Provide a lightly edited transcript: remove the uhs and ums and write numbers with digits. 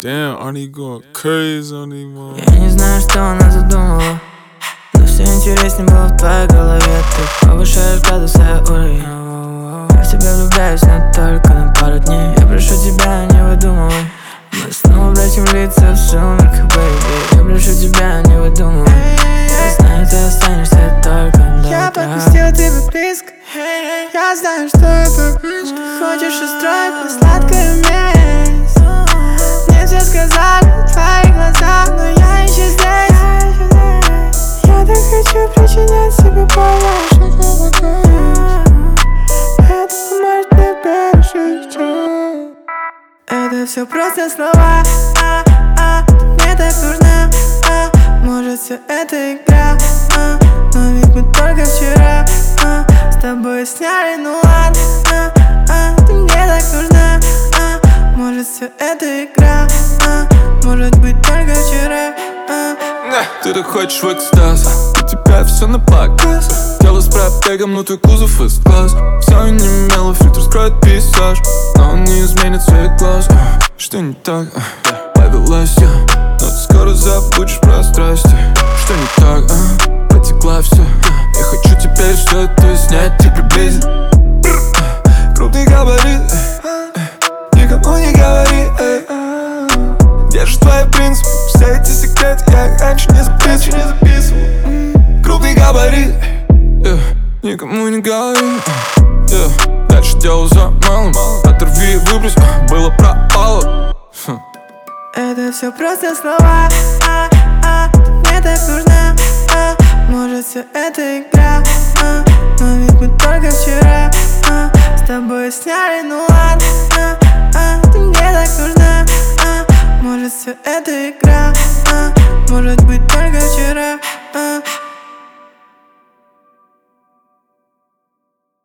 Damn, Arnie going crazy on these motherfuckers. Я не знаю, что она задумала, но все интереснее было в твоей голове. Ты повышаешь градус, уровень. Я в тебя влюбляюсь, но только на пару дней. Я прошу тебя, не выдумывай. Мы снова обратим лица в сумерках, baby. Я прошу тебя, не выдумывай. Я знаю, ты останешься только до утра. Я подпустила тебя близко. Я знаю, что это привычка. Хочешь устроить мне сладкое месть. Мне все сказали в твоих глазах, но я еще здесь. Я так хочу причинять себе боль. Это поможет мне пережить. Это все просто слова. Мне так нужна. Может, все это игра. Но ведь мы только вчера с тобой сняли, ну ладно. Ты мне так нужна. Может, все это игра. Может быть, только вчера. Ты так хочешь в экстаз, у тебя все на показ. Тело с пробегом, но твой кузов из глаз. Все не мело, фильтр скроет пейзаж, но он не изменит цвет глаз. Что не так? Повелась я, но ты скоро забудешь про страсти. Что не так? Потекла все. Я хочу теперь все это снять и приблизить. Крупный габарит, никому не говори. Держишь твои принципы, все эти секреты я их раньше не записывал. Крупный габарит, никому не говори. Дальше дело за малым, оторви и выбрось, было пропало. Это все просто слова. Мне так нужна. Может, все это игра. Но ведь мы только вчера с тобой сняли, ну ладно. Ты мне так нужна. Может, все это игра. Может быть, только